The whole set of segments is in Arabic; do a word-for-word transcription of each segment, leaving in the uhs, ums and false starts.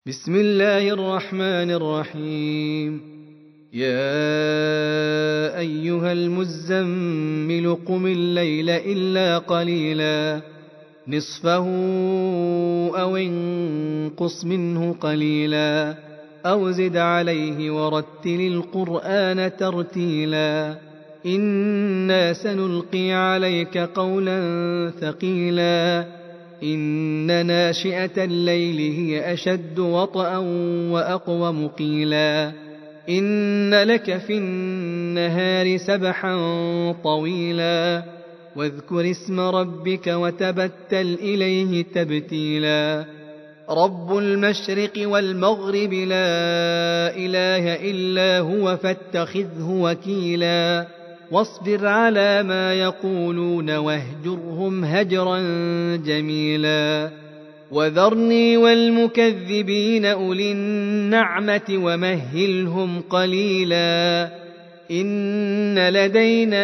بسم الله الرحمن الرحيم. يا أيها المزمل قم الليل إلا قليلا نصفه أو انقص منه قليلا أو زد عليه ورتل القرآن ترتيلا إنا سنلقي عليك قولا ثقيلا إن ناشئة الليل هي أشد وطئا وأقوم قيلا إن لك في النهار سبحا طويلا واذكر اسم ربك وتبتل إليه تبتيلا رب المشرق والمغرب لا إله إلا هو فاتخذه وكيلا واصبر على ما يقولون واهجرهم هجرا جميلا وذرني والمكذبين أولي النعمة ومهلهم قليلا إن لدينا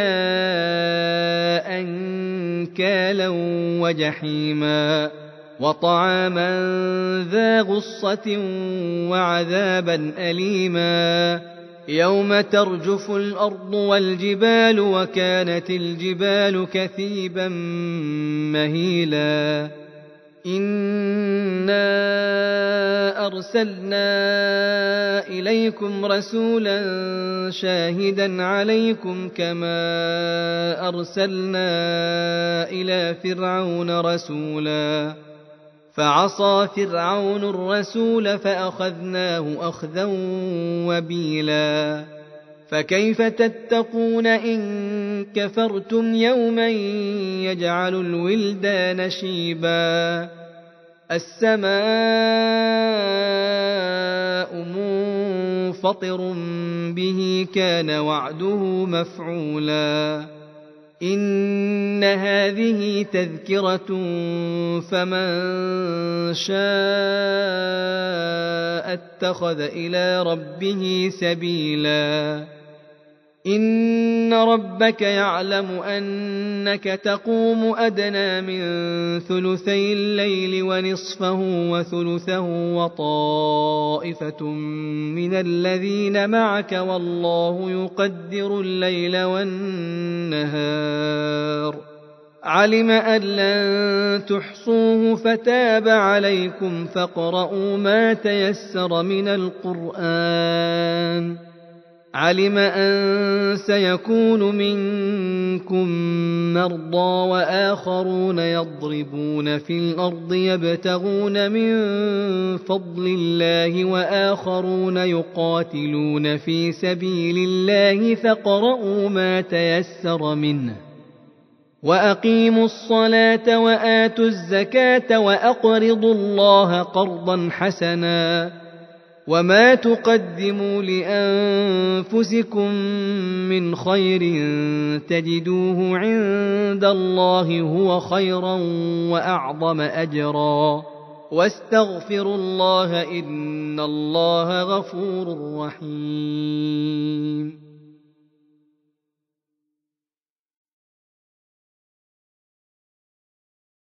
أنكالا وجحيما وطعاما ذا غصة وعذابا أليما يوم ترجف الأرض والجبال وكانت الجبال كثيبا مهيلا إنا أرسلنا إليكم رسولا شاهدا عليكم كما أرسلنا إلى فرعون رسولا فعصى فرعون الرسول فأخذناه أخذا وبيلا فكيف تتقون إن كفرتم يوما يجعل الولدان شيبا السماء منفطر به كان وعده مفعولا إن هذه تذكرة فمن شاء اتخذ إلى ربه سبيلا إن ربك يعلم أنك تقوم أدنى من ثلثي الليل ونصفه وثلثه وطائفة من الذين معك والله يقدر الليل والنهار علم أن لن تحصوه فتاب عليكم فاقرؤوا ما تيسر من القرآن علم أن سيكون منكم مرضى وآخرون يضربون في الأرض يبتغون من فضل الله وآخرون يقاتلون في سبيل الله فاقرؤوا ما تيسر منه وأقيموا الصلاة وآتوا الزكاة وأقرضوا الله قرضا حسنا وما تقدموا لأنفسكم من خير تجدوه عند الله هو خيرا وأعظم أجرا واستغفروا الله إن الله غفور رحيم.